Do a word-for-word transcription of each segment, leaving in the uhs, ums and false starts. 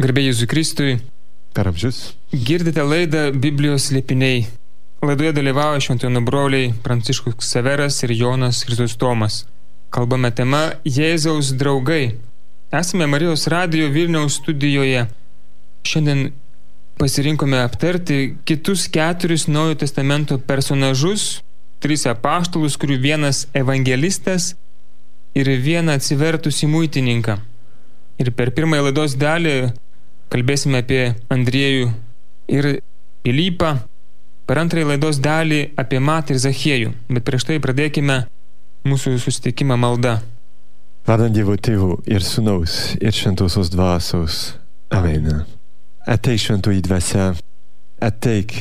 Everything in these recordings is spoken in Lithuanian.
Garbė Jėzui Kristui. Per amžius. Girdite laidą Biblijos slėpiniai. Laidoje dalyvauja šventojo broliai Pranciškus Ksaveras ir Jonas Chryzostomas. Kalbame tema Jėzaus draugai. Esame Marijos radijo Vilniaus studijoje. Šiandien pasirinkome aptarti kitus keturis Naujojo testamento personažus, tris apaštalus, kurių vienas evangelistas ir vieną atsivertusį muitininką. Ir per pirmąją laidos dalį kalbėsime apie Andriejų ir Pilypą, per antrąją laidos dalį apie Matą ir Zachiejų. Bet prieš tai pradėkime mūsų susitikimą malda. Vardant Dievo Tėvo ir Sūnaus ir Šventosios Dvasios. Amen. Ateik šventoji dvasia, ateik,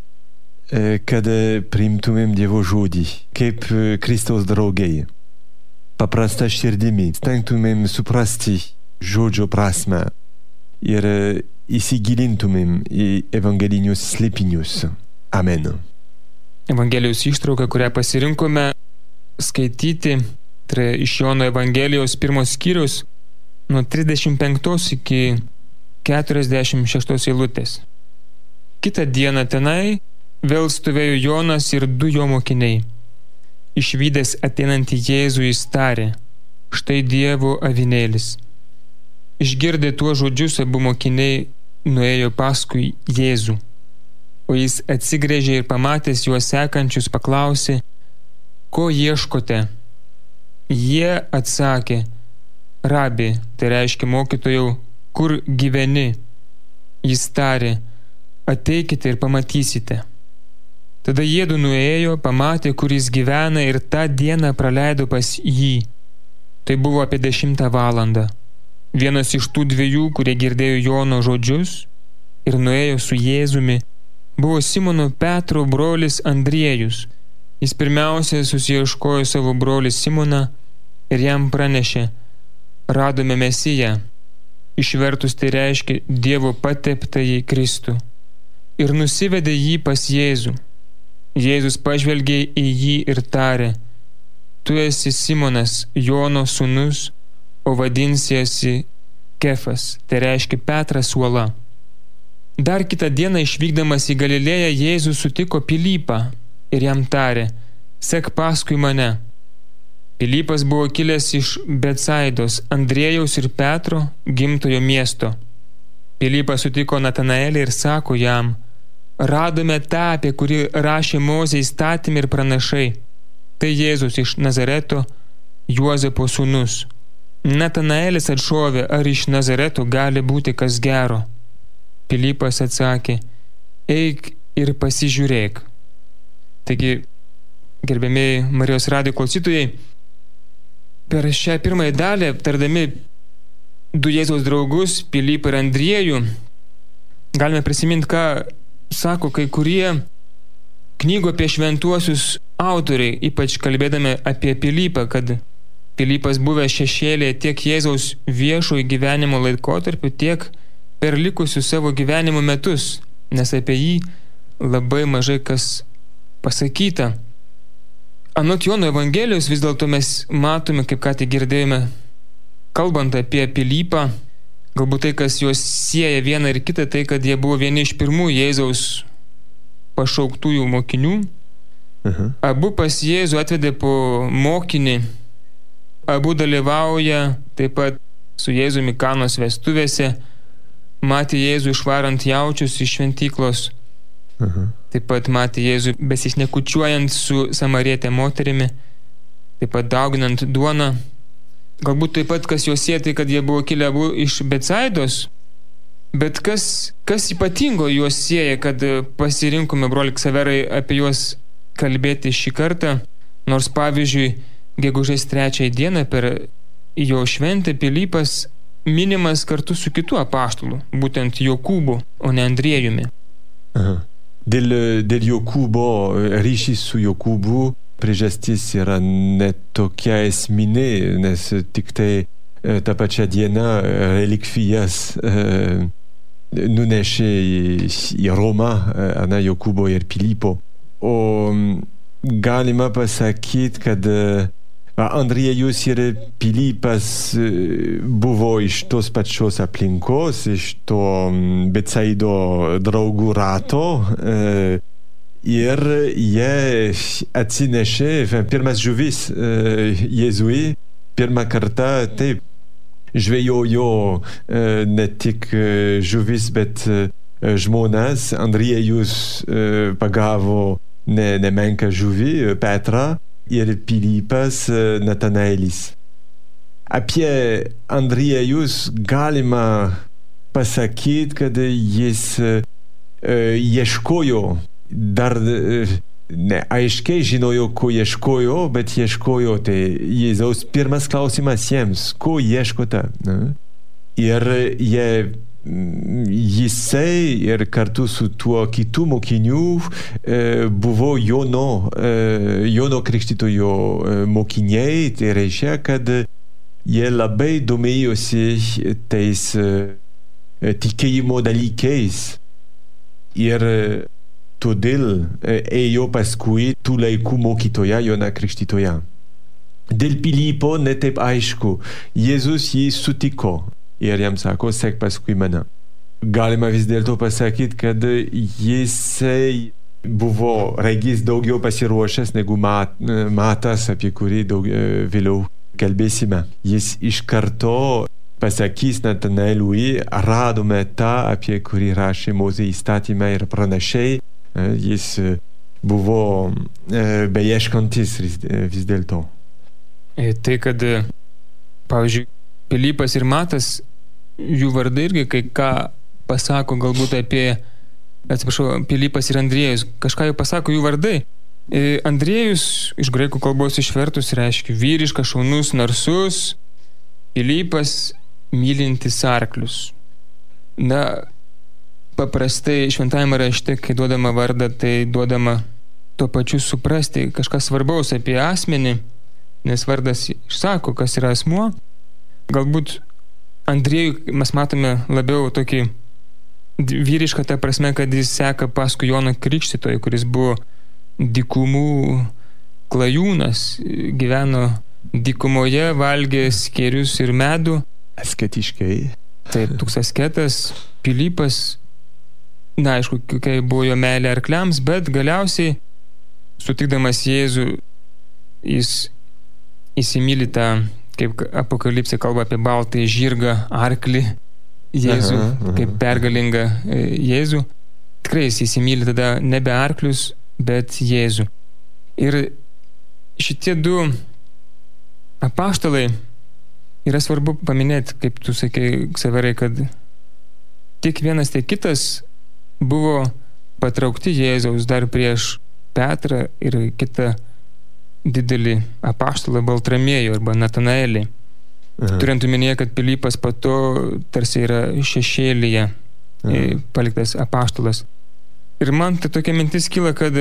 kad priimtumėm Dievo žodį, kaip Kristaus draugai. Paprasta širdimi stengtumėm suprasti žodžio prasme ir įsigilintumėm į evangelinius slėpinius. Amen. Evangelijos ištrauka, kurią pasirinkome skaityti, tai iš Jono Evangelijos pirmos skyrius nuo trisdešimt penktos iki keturiasdešimt šeštos eilutės. Kitą dieną tenai vėl stovėjo Jonas ir du jo mokiniai. Išvydęs ateinantį Jėzų jis tarė: štai Dievo avinėlis. Išgirdę tuos žodžius, abu mokiniai nuėjo paskui Jėzų. O jis atsigręžė ir pamatęs juos sekančius paklausė: ko ieškote? Jie atsakė: Rabi, tai reiškia mokytojau, kur gyveni? Jis tarė: ateikite ir pamatysite. Tada jiedu nuėjo, pamatė, kur jis gyvena, ir tą dieną praleido pas jį. Tai buvo apie dešimtą valandą. Vienas iš tų dviejų, kurie girdėjo Jono žodžius ir nuėjo su Jėzumi, buvo Simono Petro brolis Andriejus. Jis pirmiausia susiieškojo savo brolį Simoną ir jam pranešė: radome Mesiją. Išvertus tai reiškia Dievo pateptąjį Kristų. Ir nusivedė jį pas Jėzų. Jėzus pažvelgė į jį ir tarė: tu esi Simonas, Jono sūnus, o vadinsiesi Kefas, tai reiškia Petras uola. Dar kitą dieną išvykdamas į Galilėją Jėzus sutiko Pilypą ir jam tarė: sek paskui mane. Pilypas buvo kilęs iš Betsaidos, Andriejaus ir Petro gimtojo miesto. Pilypas sutiko Natanaelį ir sako jam: radome tą, apie kurį rašė Mozė įstatymai ir pranašai. Tai Jėzus iš Nazareto, Juozapo sūnus. Natanaelis atšovė: ar iš Nazareto gali būti kas gero? Pilypas atsakė: eik ir pasižiūrėk. Taigi, gerbėmiai Marijos radijo klausytojai, per šią pirmąją dalį, aptardami du Jėzaus draugus, Pilypą ir Andriejų, galime prisiminti, ką sako kai kurie knygų apie šventuosius autoriai, ypač kalbėdami apie Pilypą, kad Pilypas buvęs šešėlėje tiek Jėzaus viešojo gyvenimo laikotarpiu, tiek per likusius savo gyvenimo metus, nes apie jį labai mažai kas pasakyta. Anot Jono Evangelijos vis dėlto mes matome, kaip ką tik girdėjome, kalbant apie Pilypą, galbūt tai, kas juos sieja vieną ir kitą, tai, kad jie buvo vieni iš pirmų Jėzaus pašauktųjų mokinių. Uh-huh. Abu pas Jėzų atvedė po mokinį, abu dalyvauja taip pat su Jėzumi Kanos vestuvėse, matė Jėzų išvarant jaučius iš šventyklos. Uh-huh. Taip pat matė Jėzų besišnekučiuojant su samarietė moterimi, taip pat dauginant duoną. Galbūt taip pat, kas juos sieja, tai kad jie buvo kilę abu iš Betsaidos, bet kas, kas ypatingo juos sieja, kad pasirinkome, broli Ksaverai, apie juos kalbėti šį kartą, nors pavyzdžiui, gegužės trečiąją dieną per jo šventę Pilypas minimas kartu su kitu apaštalu, būtent Jokūbu, o ne Andriejumi. Aha. Dėl, dėl Jokūbo, ryšys su Jokūbu, priežastis yra ne tokia esminė, nes tik tai tą pačią dieną relikvijas e, nunešė į, į Romą, Ana Jokūbo ir Pilypo. O galima pasakyti, kad Andriejus ir Pilypas buvo iš tos pačios aplinkos, iš to Betsaido draugų rato. Ir jie atsinešė pirmas žuvis Jėzui. Pirmą kartą taip žvejojo ne tik žuvis, bet žmonas. Andriejus pagavo ne, nemenką žuvį, Petrą, ir Pilypas Natanaelis. Apie Andriejus galima pasakyti, kad jis ieškojo. Dar ne aiškiai žinojo, ko ieškojo, bet ieškojo. Tai Jėzaus pirmas klausimas jiems, ko ieškote? Ir jie, jisai ir kartu su tuo kitų mokinių buvo Jono, Jono Krikštytojo mokiniai. Tai reiškia, kad jie labai domėjosi tais tikėjimo dalykais. Ir todėl ėjo paskui tų laikų mokytoja Joną Krikštytoją. Dėl Pilypo netaip aišku. Jėzus jį sutiko ir jam sako, sek paskui mane. Galima vis dėlto pasakyti, kad jisai buvo regis daugiau pasiruošęs negu mat, Matas, apie kurį daug, vėliau kalbėsime. Jis iš karto pasakys Natanaeliui, radome tą, apie kurį rašė Mozė įstatymą ir pranašiai. Jis buvo beieškantis vis dėlto. Tai, kad, pavyzdžiui, Pilypas ir Matas, jų vardai irgi kai ką pasako galbūt apie, atsiprašau, Pilypas ir Andriejus, kažką jau pasako jų vardai. Andriejus iš graikų kalbos išvertus reiškia vyriškas, šaunus, narsus, Pilypas mylintis arklius. Na, paprastai šventajame rašte, kai duodama vardą, tai duodama tuo pačiu suprasti kažką svarbaus apie asmenį, nes vardas išsako, kas yra asmuo. Galbūt Andriejų mes matome labiau tokį vyrišką tą prasme, kad jis seka paskui Joną Krikštytoją, kuris buvo dykumų klajūnas, gyveno dykumoje, valgė skėrius ir medų. Asketiškai. Taip, toks asketas. Pilypas, na, aišku, kai buvo jo meilė arkliams, bet galiausiai, sutikdamas Jėzų, jis įsimyli tą, kaip Apokalipsė kalba apie baltąjį žirgą, arklį Jėzų, aha, aha. Kaip pergalingą Jėzų. Tikrai jis įsimyli tada nebe arklius, bet Jėzų. Ir šitie du apaštalai yra svarbu paminėti, kaip tu sakei, Ksaverai, kad tiek vienas, tiek kitas buvo patraukti Jėzaus dar prieš Petrą ir kitą didelį apaštalą Baltramiejų arba Natanaelį. Aha. Turint omenyje, kad Pilypas po to tarsi yra šešėlyje Aha. paliktas apaštalas. Ir man tai tokia mintis kyla, kad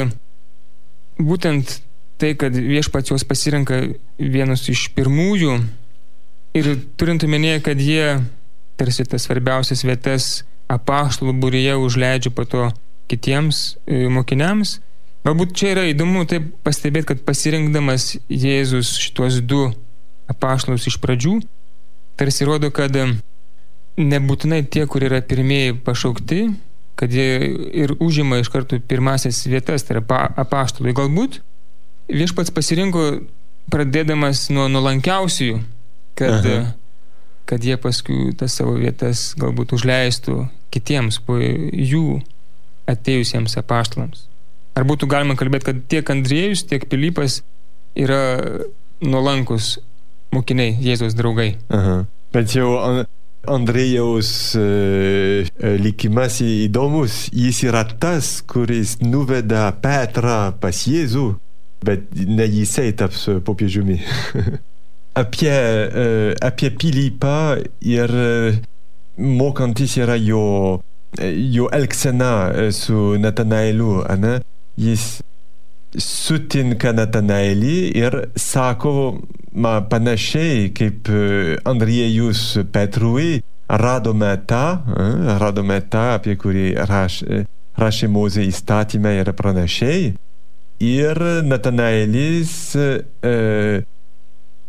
būtent tai, kad viešpats juos pasirenka vienus iš pirmųjų ir turint omenyje, kad jie tarsi tas svarbiausias vietas apaštalų būryje užleidžia po to kitiems e, mokiniams. Galbūt čia yra įdomu taip pastebėti, kad pasirinkdamas Jėzus šitos du apaštalus iš pradžių, tarsi rodo, kad nebūtinai tie, kur yra pirmieji pašaukti, kad jie ir užima iš karto pirmasias vietas, tai yra apaštalai. Galbūt viešpats pasirinko pradėdamas nuo nuolankiausiųjų, kad Aha. kad jie paskui tas savo vietas galbūt užleistų kitiems po jų atėjusiems apaštalams. Ar būtų galima kalbėti, kad tiek Andriejus, tiek Pilypas yra nuolankus mokiniai, Jėzaus draugai? Aha. Bet jau Andriejaus e, likimas įdomus. Jis yra tas, kuris nuveda Petrą pas Jėzų, bet ne jisai taps popiežiumi. Apie, uh, apie Pilypą ir uh, mokantis yra jo, jo elgsena su Natanaeliu, ane? Jis sutinka Natanaelį ir sako, ma, panašiai kaip uh, Andriejus Petrui, radome tą, uh, radome tą, apie kurį raš, uh, rašė Mozė įstatymą ir pranašiai. Ir Natanaelis uh,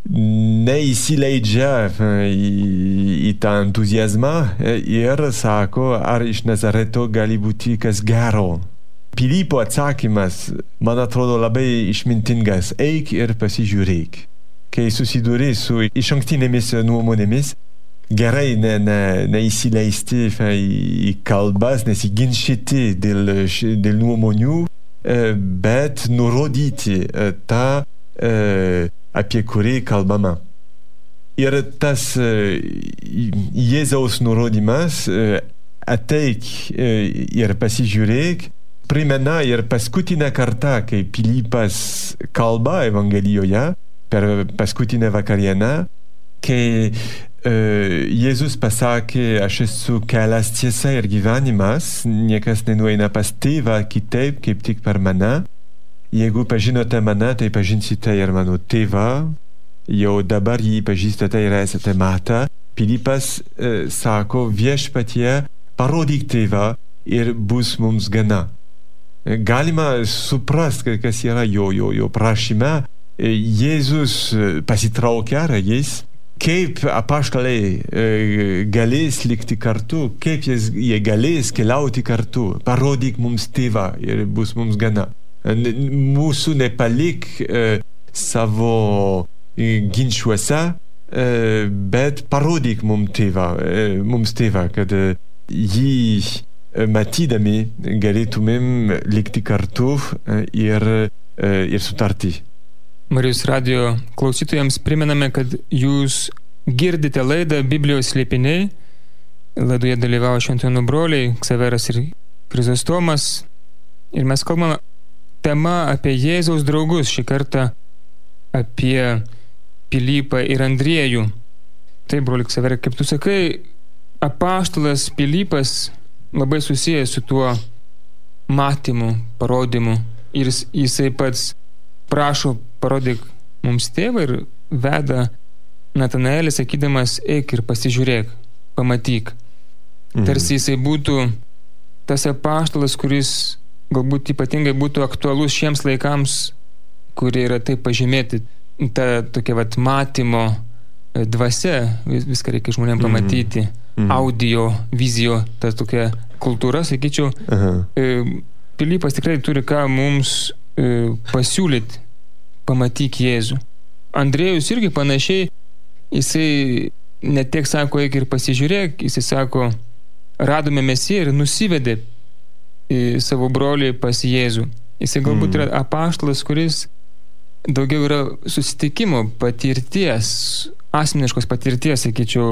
neįsileidžia į, į tą entuziazmą ir sako, ar iš Nazareto gali būti kas gero. Pilypo atsakymas, man atrodo, labai išmintingas. Eik ir pasižiūrėk. Kai susiduri su išankstinėmis nuomonėmis, gerai ne, ne, neįsileisti į kalbas, nesiginčyti dėl, dėl nuomonių, bet nurodyti tą, apie kurį kalbama. Ir tas Jėzaus nurodymas, ateik ir pasižiūrėk, primena ir paskutinę kartą, kai Pilypas kalba Evangelijoje, per paskutinę vakarienę, kai uh, Jėzus pasakė, aš esu kelias, tiesa ir gyvenimas, niekas nenueina pas tėvą kitaip, kaip tik per mane. Jeigu pažinote mane, tai pažinsite ir mano tėvą, jau dabar jį pažįstate ir esate matę. Pilypas uh, sako, viešpatie, parodyk tėvą ir bus mums gana. Galima suprasti, kas yra jo, jo, jo prašyme. Jėzus pasitraukia regis, kaip apaštalai galės likti kartu, kaip jie galės keliauti kartu. Parodyk mums tėvą ir bus mums gana. Mūsų nepalik savo ginčiuose, bet parodyk mums tėvą, mums tėvą, kad jį matydami galėtumėm likti kartu ir, ir sutarti. Marijos radijo klausytojams primename, kad jūs girdite laidą Biblijos slėpiniai. Laidoje dalyvavo šventojo broliai Ksaveras ir Krizostomas. Ir mes kalbame tema apie Jėzaus draugus, šį kartą apie Pilypą ir Andriejų. Taip, broli Ksaverai, kaip tu sakai, apaštalas Pilypas labai susijęs su tuo matymu, parodymu. Ir jisai pats prašo, parodyk mums tėvą ir veda Natanaelį, sakydamas, eik ir pasižiūrėk, pamatyk. Mhm. Tarsi jisai būtų tas apaštalas, kuris galbūt ypatingai būtų aktualus šiems laikams, kurie yra taip pažymėti. Ta tokia vat matymo dvasia, vis, viską reikia žmonėms pamatyti. Mhm. Audio, vizijo, ta tokia kultūra, sakyčiau. Aha. Pilypas tikrai turi ką mums pasiūlyti. Pamatyk Jėzų. Andriejus irgi panašiai, jisai ne tiek sako, eik ir pasižiūrėk, jisai sako, radome Mesiją ir nusivedė savo brolį pas Jėzų. Jisai galbūt mm. yra apaštalas, kuris daugiau yra susitikimo patirties, asmeniškos patirties, sakyčiau,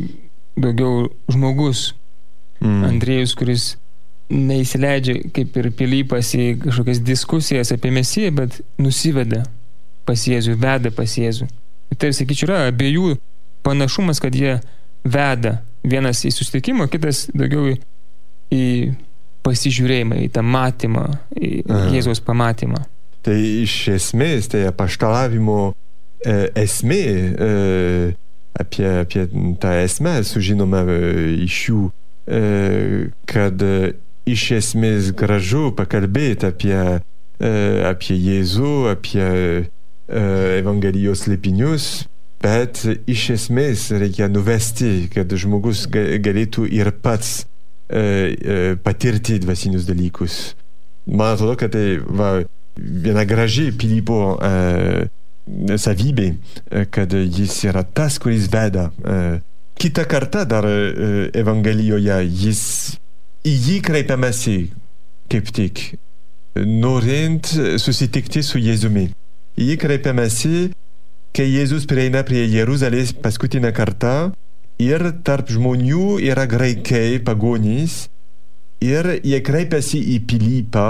daugiau žmogus. Mm. Andriejus, kuris neįsileidžia kaip ir Pilypas į kažkokias diskusijas apie Mesiją, bet nusiveda pas Jėzų, veda pas Jėzų. Tai, sakyčiau, yra abiejų panašumas, kad jie veda vienas į susitikimą, kitas daugiau į pasižiūrėjimą, į tą matymą, į Aha. Jėzaus pamatymą. Tai iš esmės, tai apaštalavimo e, esmė, e, apie, apie tą esmę sužinome e, iš jų, e, kad e, iš esmės gražu pakalbėti apie, e, apie Jėzų, apie e, Evangelijos slėpinius, bet iš esmės reikia nuvesti, kad žmogus galėtų ir pats e, e, patirti dvasinius dalykus. Man atrodo, kad tai va, viena graži Pilypo e, savybė, kad jis yra tas, kuris veda. E, Kita kartą dar e, Evangelijoje jis į jį kreipiamasi kaip tik, norint susitikti su Jėzumi. Į jį kreipiamasi, kai Jėzus prieina prie Jeruzalės paskutinę kartą ir tarp žmonių yra graikai, pagonys, ir jie kreipiasi į Pilypą,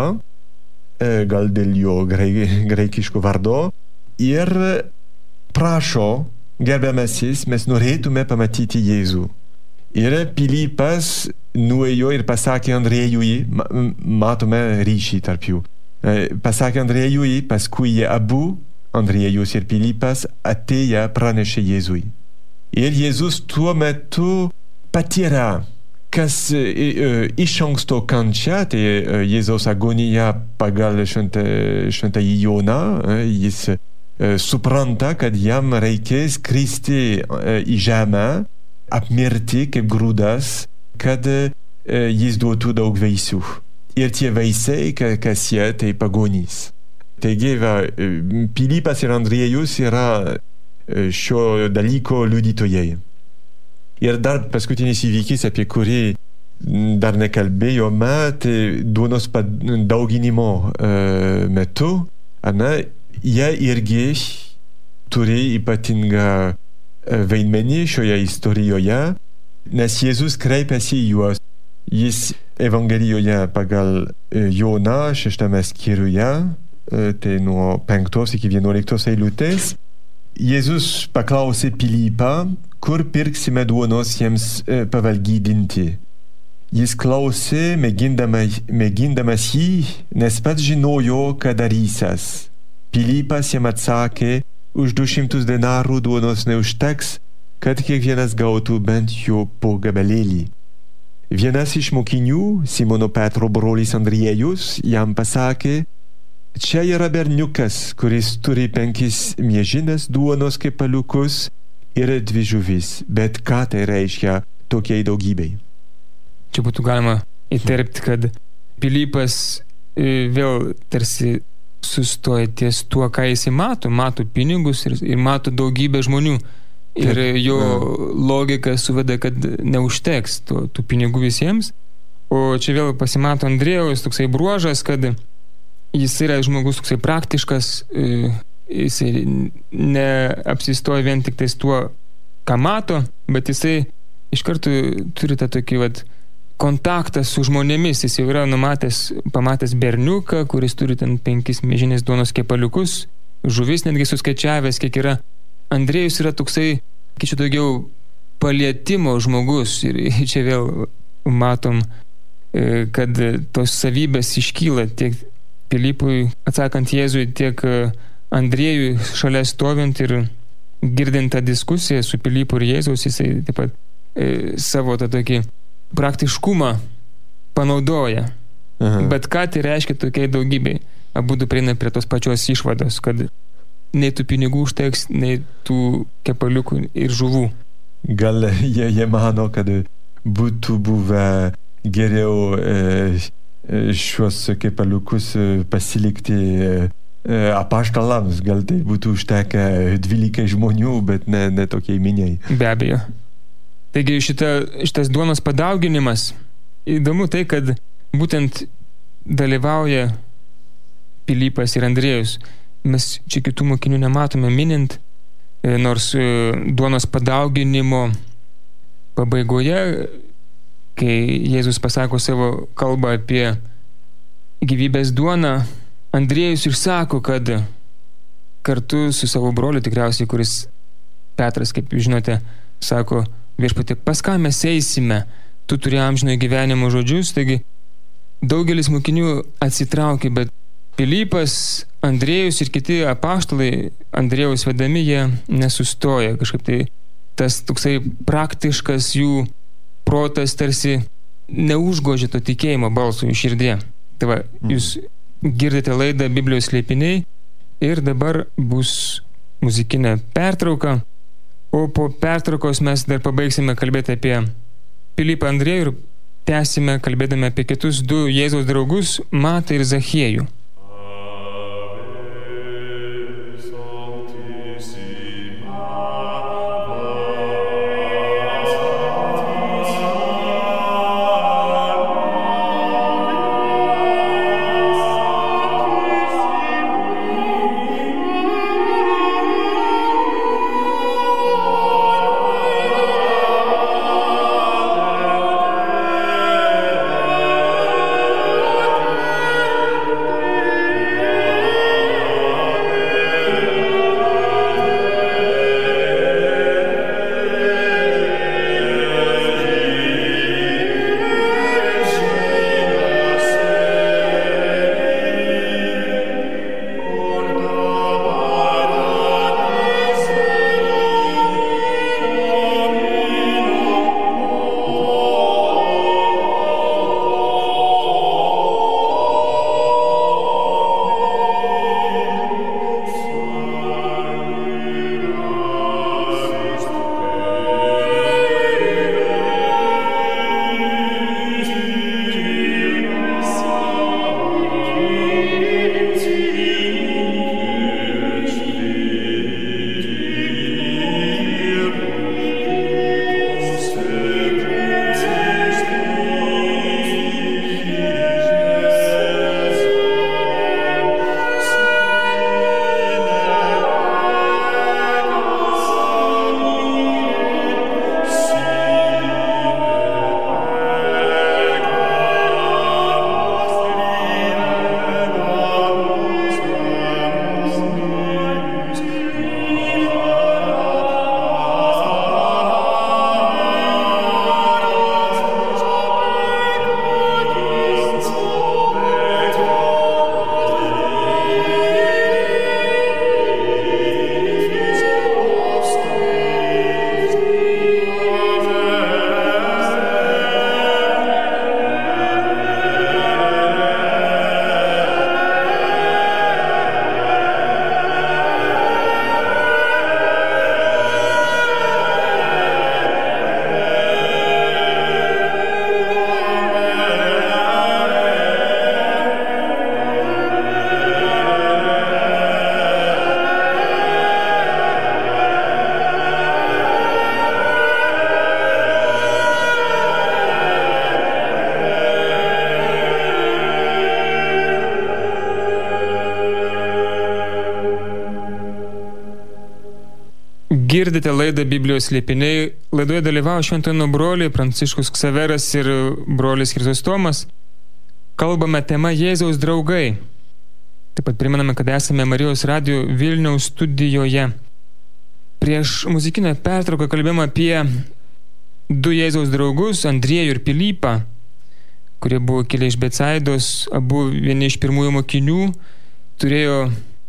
gal dėl jo graikiško vardo, ir prašo, gerbiamasis, mes norėtume pamatyti Jėzų. Ir Pilypas nuėjo ir pasakė Andriejui, matome ryšį tarp jų, pasakė Andriejui, paskui jie abu, Andriejus ir Pilypas, atėję pranešė Jėzui. Ir Jėzus tuo metu patyrė, kas iš anksto kančia, tai Jėzaus agonija pagal šventąjį Joną, jis supranta, kad jam reikės kristi į žemę, apmirti kaip grūdas, kad jis duotų daug vaisių. Ir tie vaisiai, kas jie, tai pagonys. Taigi, va, Pilypas ir Andriejus yra šio dalyko liudytojai. Ir dar paskutinis įvykis, apie kurį dar nekalbėjome, tai duonos padauginimo metu, ana, jie irgi turi ypatingą vaidmenį šioje istorijoje, nes Jėzus kreipiasi į juos. Jis Evangelijoje pagal Joną šeštame skyriuje, tai nuo penktos iki vienuoliktos eilutės, Jėzus paklausė Pilypą, kur pirksime duonos jiems pavalgydinti. Jis klausė, mėgindamas, mėgindamas jį, nes pats žinojo, ką darysas. Pilypas jam atsakė, už du šimtus denarų duonos neužteks, kad kiekvienas gautų bent jo po gabalėlį. Vienas iš mokinių, Simono Petro brolis Andriejus, jam pasakė, čia yra berniukas, kuris turi penkis miežinės duonos kepaliukus ir dvi žuvis, bet ką tai reiškia tokiai daugybei? Čia būtų galima įterpti, kad Pilypas vėl tarsi sustoja ties tuo, ką jis mato, mato pinigus ir, ir mato daugybę žmonių. Ir Taip. jo logika suveda, kad neužteks tų, tų pinigų visiems. O čia vėl pasimato Andriejaus toksai bruožas, kad jis yra žmogus toksai praktiškas, jisai neapsistoja vien tik tais tuo, ką mato, bet jisai iš karto turi tą tokį vat, kontaktą su žmonėmis. Jis jau yra numatęs, pamatęs berniuką, kuris turi ten penkis miežinės duonos kepaliukus, žuvis netgi suskaičiavęs, kiek yra. Andriejus yra toksai, kiek čia daugiau palietimo žmogus. Ir čia vėl matom, kad tos savybės iškyla tiek Pilypui atsakant Jėzui, tiek Andriejui šalia stovint ir girdint tą diskusiją su Pilypu ir Jėzaus, jisai taip pat e, savo tą tokį praktiškumą panaudoja. Aha. Bet ką tai reiškia tokiai daugybei? Abudu prieina prie tos pačios išvados, kad nei tų pinigų užteks, nei tų kepaliukų ir žuvų. Gal jie, jie mano, kad būtų buvę geriau e, šios kepaliukus pasilikti e, apaštalams. Gal tai būtų užtekę dvylikai žmonių, bet ne, ne tokiai miniai. Be abejo. Taigi šita, šitas duonos padauginimas, įdomu tai, kad būtent dalyvauja Pilypas ir Andriejus. Mes čia kitų mokinių nematome minint, nors duonos padauginimo pabaigoje, kai Jėzus pasako savo kalbą apie gyvybės duoną, Andriejus išsako, kad kartu su savo broliu, tikriausiai, kuris Petras, kaip žinote, sako, viešpatie, pas ką mes eisime, tu turi amžinojo gyvenimo žodžius, taigi daugelis mokinių atsitraukė, bet Pilypas, Andriejus ir kiti apaštalai, Andriejaus vedami, jie nesustoja. Kažkaip tai tas toksai praktiškas jų protas tarsi neužgožia to tikėjimo balso jų širdie. Tai va, jūs girdite laidą Biblijos slėpiniai ir dabar bus muzikinė pertrauka. O po pertraukos mes dar pabaigsime kalbėti apie Pilypą Andriejų ir tęsime kalbėdami apie kitus du Jėzaus draugus, Matą ir Zachiejų. Amen. Girdite laidą Biblijos slėpiniai. Laidoje dalyvavo šventojo broliai Pranciškus Ksaveras ir brolis Chrysostomas. Kalbame tema Jėzaus draugai. Taip pat primename, kad esame Marijos radijo Vilniaus studijoje. Prieš muzikinę pertrauką kalbėjome apie du Jėzaus draugus, Andriejų ir Pilypą, kurie buvo kilę iš Betsaidos, abu vieni iš pirmųjų mokinių, turėjo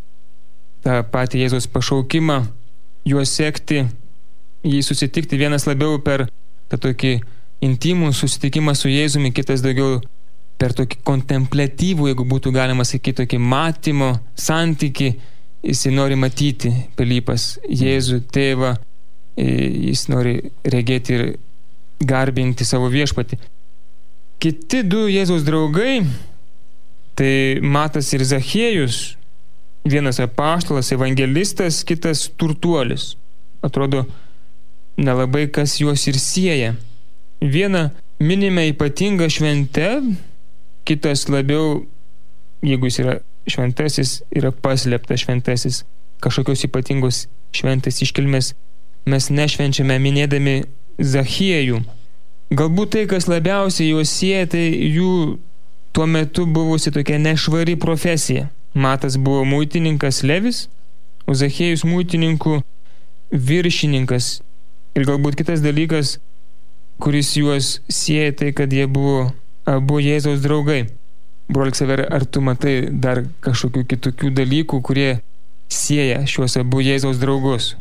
tą patį Jėzaus pašaukimą, juos sekti, jį susitikti, vienas labiau per tą tokį intimų susitikimą su Jėzumi, kitas daugiau per tokį kontempliatyvų, jeigu būtų galima sakyti, tokį matymo santykį. Jis nori matyti, Pilypas, Jėzų tėvą, jis nori regėti ir garbinti savo viešpatį. Kiti du Jėzaus draugai, tai Matas ir Zachiejus, vienas apaštalas, evangelistas, kitas turtuolis. Atrodo, nelabai kas juos ir sieja. Vieną minime ypatingą šventę, kitas labiau, jeigu jis yra šventasis, yra paslėptas šventasis. Kažkokios ypatingos šventės iškilmės mes nešvenčiame minėdami Zachiejų. Galbūt tai, kas labiausiai juos sieja, tai jų tuo metu buvusi tokia nešvari profesija. Matas buvo muitininkas Levis, o Zachiejus muitininkų viršininkas. Ir galbūt kitas dalykas, kuris juos sieja, tai kad jie buvo abu Jėzaus draugai. Broli Ksaverai, ar tu matai dar kažkokių kitokių dalykų, kurie sieja šiuos abu Jėzaus draugus?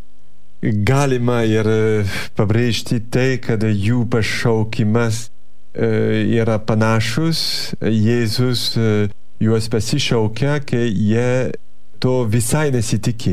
Galima ir pabrėžti tai, kad jų pašaukimas yra panašus. Jėzus juos pasišaukia, kai jie to visai nesitikė.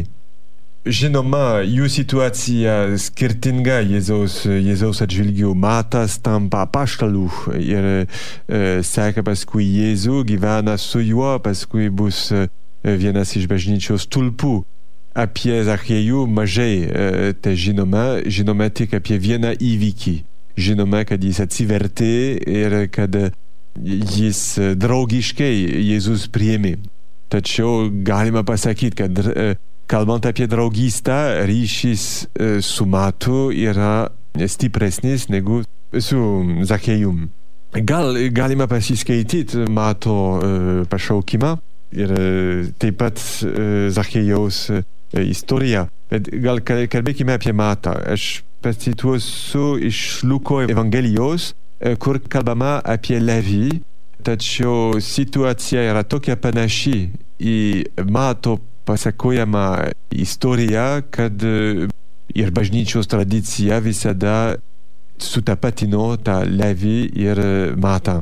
Žinoma, jų situacija skirtinga Jėzaus, Jėzaus atžvilgiu. Matas tampa apaštalu ir e, seka paskui Jėzų, gyvena su juo, paskui bus vienas iš bažnyčios stulpų. Apie Zachiejų mažai e, tai žinome, žinome tik apie vieną įvykį. Žinome, kad jis atsivertė ir kad jis draugiškai Jėzus priėmė. Tačiau galima pasakyti, kad kalbant apie draugystę, ryšys su Matu yra stipresnis negu su Zachiejum. Gal galima pasiskaityti Mato pašaukimą ir taip pat Zachiejaus istoriją. Bet gal kalbėkime apie Matą. Aš pacituosiu iš Luko Evangelijos, kur kalbama apie Levį, tačiau situacija yra tokia panaši į Mato pasakojamą istoriją, kad ir bažnyčios tradicija visada sutapatino tą Levį ir Matą.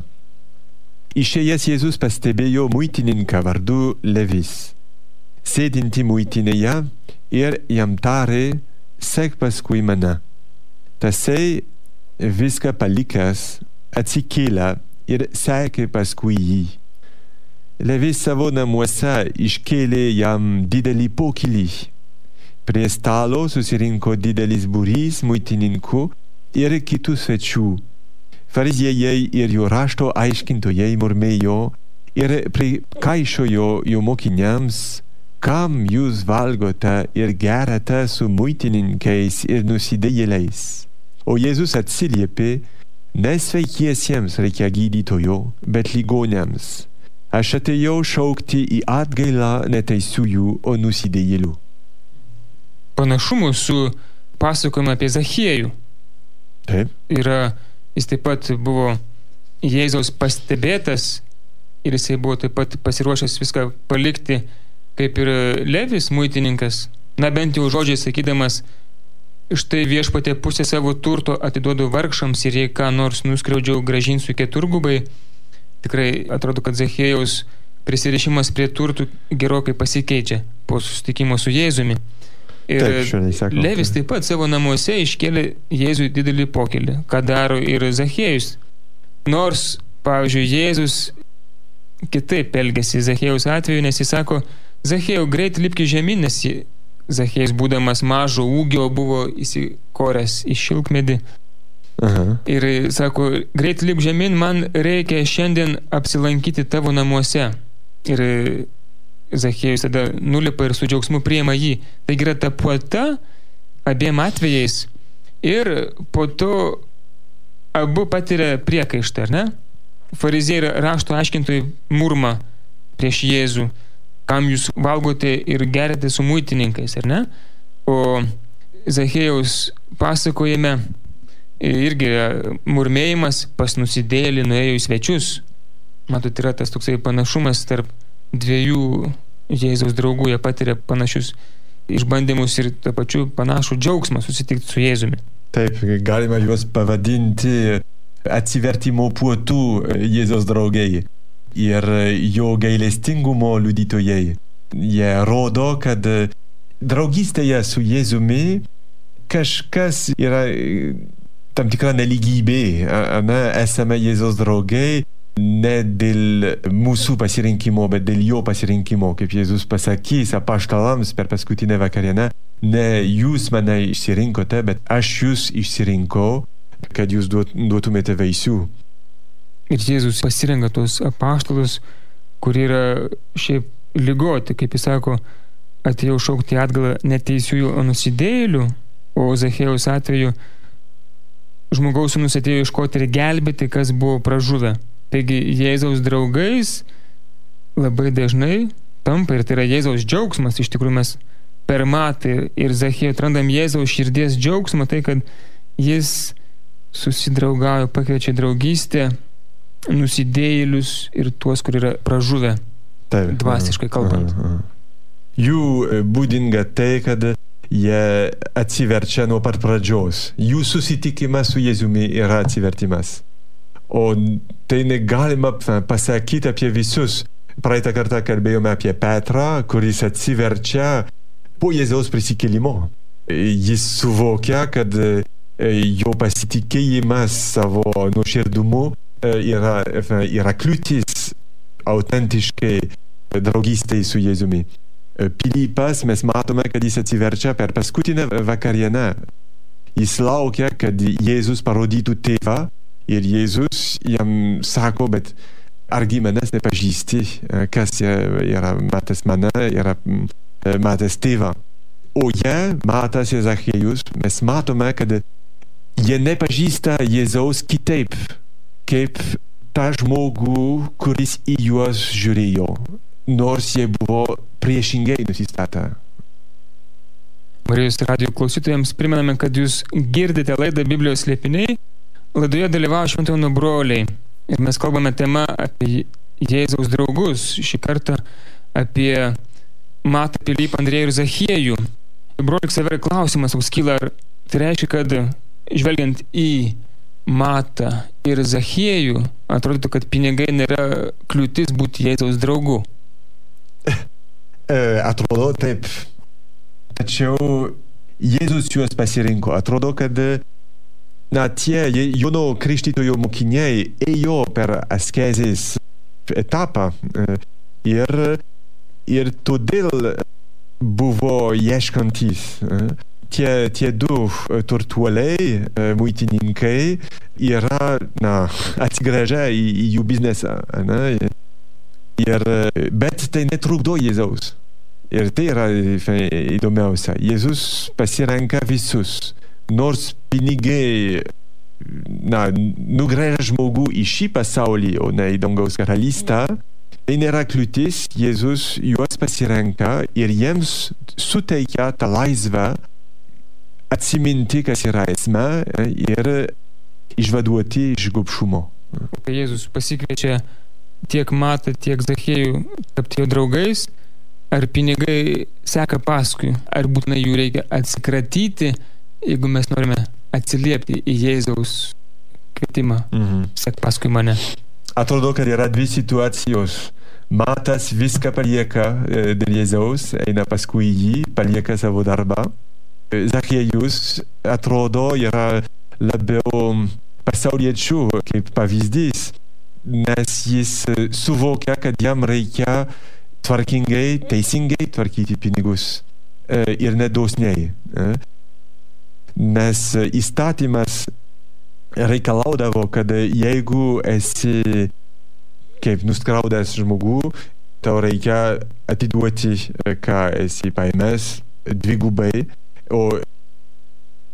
Išėjęs Jėzus pastebėjo muitininką vardu Levis, sėdintį muitinėje, ir jam tarė: sek paskui mane. Tasai viską palikęs atsikėlė ir sekė paskui jį. Levis savo namuose iškėlė jam didelį pokylį. Prie stalo susirinko didelis būrys muitininkų ir kitų svečių. Fariziejai ir jo rašto aiškintojai murmėjo ir prikaišojo jo mokiniams: kam jūs valgote ir geriate su muitininkais ir nusidėjėliais? O Jėzus atsiliepė: nesveikiesiems reikia gydytojo, bet ligoniams. Aš atėjau šaukti į atgailą neteisiųjų, o nusidėjėlių. Panašumų su pasakojimu apie Zachiejų. Taip. Yra, jis taip pat buvo Jėzaus pastebėtas ir jisai buvo taip pat pasiruošęs viską palikti, kaip ir Levis muitininkas. Na bent jau žodžiai sakydamas: štai viešpatie pusę savo turto atiduodu vargšams ir jei ką nors nuskriaudžiau, grąžinsiu keturgubai. Tikrai atrodo, kad Zachiejaus prisirišimas prie turtų gerokai pasikeičia po susitikimo su Jėzumi. Ir taip, Levis taip pat savo namuose iškėlė Jėzui didelį pokylį, ką daro ir Zachiejus. Nors, pavyzdžiui, Jėzus kitaip elgėsi Zachiejaus atveju, nes jis sako: Zachiejau, greit lipki žemyn, nes Zachiejus, būdamas mažo ūgio, buvo įsikoręs į šilkmedį. Aha. Ir sako: greit lip žemyn, man reikia šiandien apsilankyti tavo namuose. Ir Zachiejus tada nulipa ir su džiaugsmu priima jį. Taigi yra ta puota, abiem atvejais ir po to abu patiria priekaištą, ar ne? Fariziejai ir rašto aiškintojai murma prieš Jėzų, kam jūs valgote ir geriate su muitininkais, ar ne? O Zachiejaus pasakojime irgi murmėjimas, pas nusidėjėlį nuėjo į svečius. Matot, yra tas toksai panašumas tarp dviejų Jėzaus draugų, jie patiria panašius išbandymus ir tą pačiu panašų džiaugsmą susitikti su Jėzumi. Taip, galima juos pavadinti atsivertimo puotų Jėzaus draugai ir jo gailestingumo liudytojai. Jie rodo, kad draugystėje su Jėzumi kažkas yra tam tikra nelygybė. Ne, esame Jėzaus draugai ne dėl mūsų pasirinkimo, bet dėl jo pasirinkimo, kaip Jėzus pasakys apaštalams per paskutinę vakarienę. Ne jūs mane išsirinkote, bet aš jūs išsirinkau, kad jūs duotumėte vaisių. Ir Jėzus pasirenka tos apaštalus, kurie yra šiaip ligoti, kaip jis sako, atėjau šaukti atgalą neteisiųjų, o nusidėjėlių, o Zachiejaus atveju žmogaus sūnus atėjo ieškoti ir gelbėti, kas buvo pražuvę. Taigi Jėzaus draugais labai dažnai tampa, ir tai yra Jėzaus džiaugsmas, iš tikrųjų mes per matą ir Zachiejų atrandam Jėzaus širdies džiaugsmą, tai kad jis susidraugauja, pakviečia draugystę nusidėjėlius ir tuos, kur yra pražuvę, taip, dvasiškai kalbant. Aha, aha. Jų būdinga tai, kad jie atsiverčia nuo pat pradžios. Jų susitikimas su Jėzumi yra atsivertimas. O tai negalima pasakyti apie visus. Praeitą kartą kalbėjome apie Petrą, kuris atsiverčia po Jėzaus prisikėlimo. Jis suvokia, kad jo pasitikėjimas savo nuoširdumu yra, yra kliūtis autentiškai draugystei su Jėzumi. Pilypas, mes matome, kad jis atsiverčia per paskutinę vakarienę. Jis laukia, kad Jėzus parodytų tėvą ir Jėzus jam sako, bet argi manęs nepažįsti, kas yra matęs mane, yra matęs tėvą. O jie, Matas ir Zachiejus, mes matome, kad jie nepažįsta Jėzaus kitaip, kaip tą žmogų, kuris į juos žiūrėjo, nors jie buvo priešingai nusistatę. Marijos radijo klausytojams primename, kad jūs girdite laidą Biblijos slėpiniai. Laidoje dalyvauja Švento Jono broliai. Ir mes kalbame tema apie Jėzaus draugus. Šį kartą apie Matą, Pilypą, Andriejų ir Zachiejų. Broliai Ksaverai klausimas kyla, ar tai reiškia, kad žvelgiant į Matą ir Zachiejų, atrodytų, kad pinigai nėra kliūtis būti Jėzaus draugu. Atrodo taip. Tačiau Jėzus juos pasirinko. Atrodo, kad na, tie Jono Krikštytojo mokiniai ėjo per askezės etapą ir, ir todėl buvo ieškantys. Tie, tie du turtuoliai, muitininkai, yra na, atsigręžę į, į jų biznesą. Ne? Ir, bet tai netrukdo Jėzaus. Ir tai yra įdomiausia. Jėzus pasirenka visus. Nors pinigai na, nugręžia žmogų į šį pasaulį, o ne į dangaus karalystę, tai nėra kliūtis. Jėzus juos pasirenka ir jiems suteikia tą laisvę atsiminti, kas yra esmė, ir išvaduoti iš gobšumo. Jėzus pasikviečia tiek Matą, tiek Zachiejų tapti jo draugais, ar pinigai seka paskui, ar būtinai jų reikia atsikratyti, jeigu mes norime atsiliepti į Jėzaus kvietimą, mhm. sek paskui mane. Atrodo, kad yra dvi situacijos. Matas viską palieka dėl Jėzaus, eina paskui jį, palieka savo darbą. Zachiejus, atrodo, yra labiau pasauliečių kaip pavyzdys, nes jis suvokia, kad jam reikia tvarkingai, teisingai tvarkyti pinigus ir nedosniai. Nes įstatymas reikalaudavo, kad jeigu esi kaip nuskriaudęs žmogų, tau reikia atiduoti, ką esi paėmęs dvigubai, o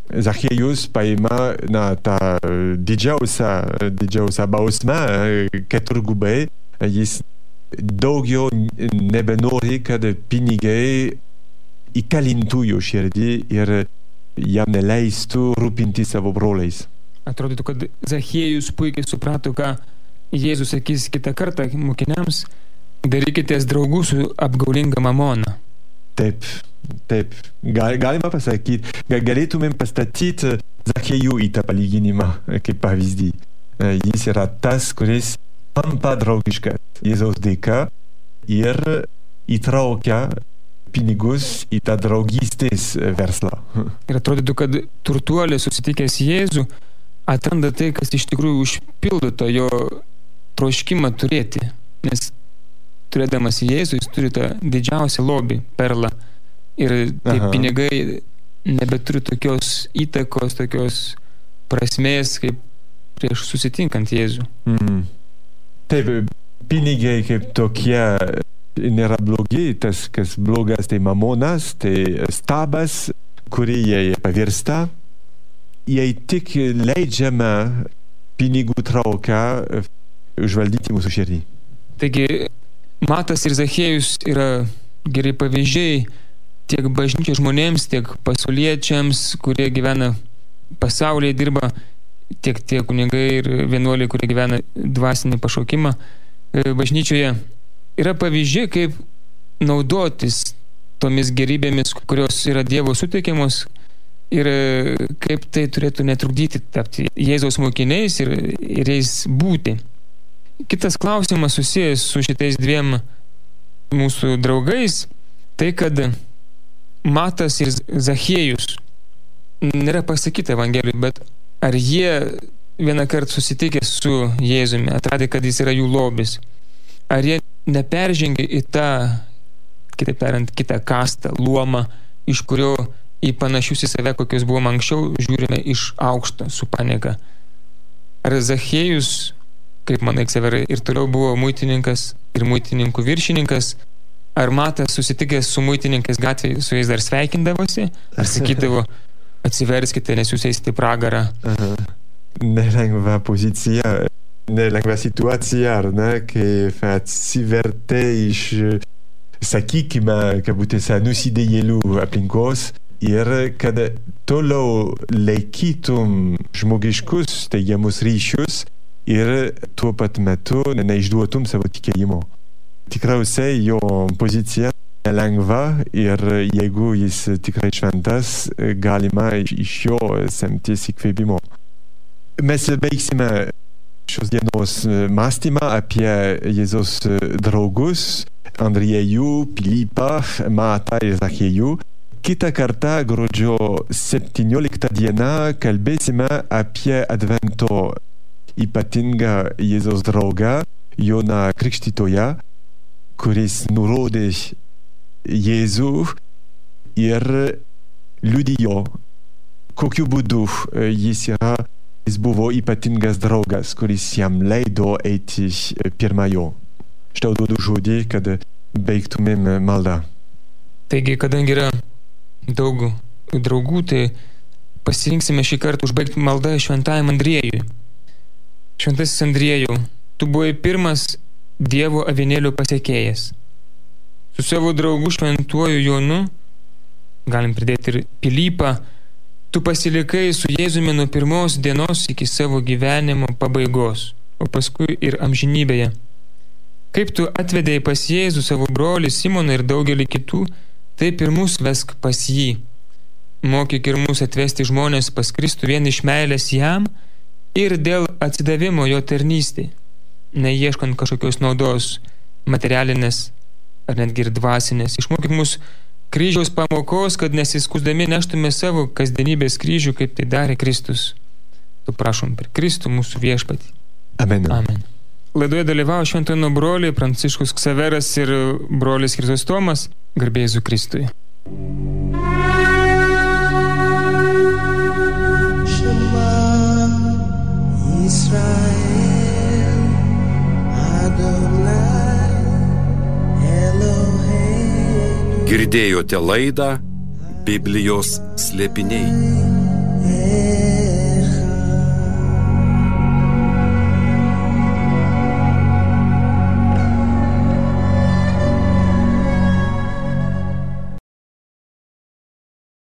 Zachiejus paima na tą didžiausią, didžiausią bausmę keturgubai. Jis daugiau nebenori, kad pinigai įkalintų jo širdį ir jam neleistų rūpinti savo broliais. Atrodytų, kad Zachiejus puikiai suprato, ką Jėzus sakys kitą kartą mokiniams: darykitės draugų su apgaulinga mamona. Taip, taip. Gal, galima pasakyti, galėtumėm pastatyti Zachiejų į tą palyginimą kaip pavyzdį. Jis yra tas, kuris tampa draugiškas Jėzaus dėka ir įtraukia pinigus į tą draugystės verslą. Ir atrodytų, kad turtuolis susitikęs Jėzų atranda tai, kas iš tikrųjų užpildo to jo troškimą turėti. Nes turėdamas Jėzų, jis turi tą didžiausią lobį, perlą. Ir tie Aha. pinigai nebeturi tokios įtakos, tokios prasmės, kaip prieš susitinkant Jėzų. Mm. Taip, pinigai kaip tokie nėra blogi, tas, kas blogas, tai mamonas, tai stabas, kurį jie pavirsta. Jei tik leidžiame pinigų trauką užvaldyti mūsų širdį. Taigi, Matas ir Zachiejus yra geri pavyzdžiai tiek bažnyčios žmonėms, tiek pasauliečiams, kurie gyvena pasaulyje, dirba, tiek tie kunigai ir vienuoliai, kurie gyvena dvasinį pašaukimą bažnyčioje. Yra pavyzdžiai, kaip naudotis tomis gerybėmis, kurios yra Dievo suteikiamos, ir kaip tai turėtų netrukdyti tapti Jėzaus mokiniais ir, ir jais būti. Kitas klausimas susijęs su šitais dviem mūsų draugais, tai kad Matas ir Zachiejus, nėra pasakyta Evangelijoje, bet ar jie vieną kartą susitikę su Jėzumi, atradė, kad jis yra jų lobis, ar jie neperžengė į tą, kitaip tariant, kitą kastą, luomą, iš kurio į panašius į save, kokios buvom anksčiau, žiūrime iš aukšto su panieka. Ar Zachiejus, kaip manai, Ksaverai, ir toliau buvo muitininkas ir muitininkų viršininkas, ar Matas susitikęs su muitininkais gatvėje su jais dar sveikindavosi, ar sakydavo: atsiverskite, nes jūs eisite į pragarą? Aha. Nelengva pozicija, nelengva situacija, ar ne, kai atsivertė iš, sakykime, kabutėse, nusidėjėlių aplinkos ir kad toliau laikytum žmogiškus teigiamus ryšius ir tuo pat metu neišduotum savo tikėjimo. Tikriausiai jo pozicija nelengva ir jeigu jis tikrai šventas, galima iš jo semtis įkvėpimo. Mes baigsime šios dienos mąstymą apie Jėzaus draugus Andriejų, Pilypą, Matą ir Zachiejų. Kitą kartą gruodžio septynioliktą dieną kalbėsime apie Advento ypatingą Jėzaus draugą, Joną Krikštytoją, kuris nurodė Jėzų ir liudijo, kokiu būdu jis yra, jis buvo ypatingas draugas, kuris jam leido eiti pirmajo. Štai duodu žodį, kad baigtumėm maldą. Taigi, kadangi yra daug draugų, tai pasirinksime šį kartą užbaigti maldą šventajam Andriejui. Šventasis Andriejau, tu buvai pirmas Dievo avinėlio pasekėjas. Su savo draugu šventuoju Jonu, galim pridėti ir Pilypą, tu pasilikai su Jėzumi nuo pirmos dienos iki savo gyvenimo pabaigos, o paskui ir amžinybėje. Kaip tu atvedėjai pas Jėzų savo brolį Simoną ir daugelį kitų, taip ir mus vesk pas jį. Mokyk ir mus atvesti žmonės pas Kristų vien iš meilės jam ir dėl atsidavimo jo tarnystei, neieškant kažkokios naudos materialinės ar netgi ir dvasinės. Išmokyk mus kryžiaus pamokos, kad nesiskusdami neštume savo kasdienybės kryžių, kaip tai darė Kristus. Tu prašom per Kristų mūsų viešpatį. Amen. Amen. Laidoje dalyvavo šventojo broliai Pranciškus Ksaveras ir brolis Chrizostomas. Garbė Jėzui Kristui. Girdėjote laidą Biblijos slėpiniai.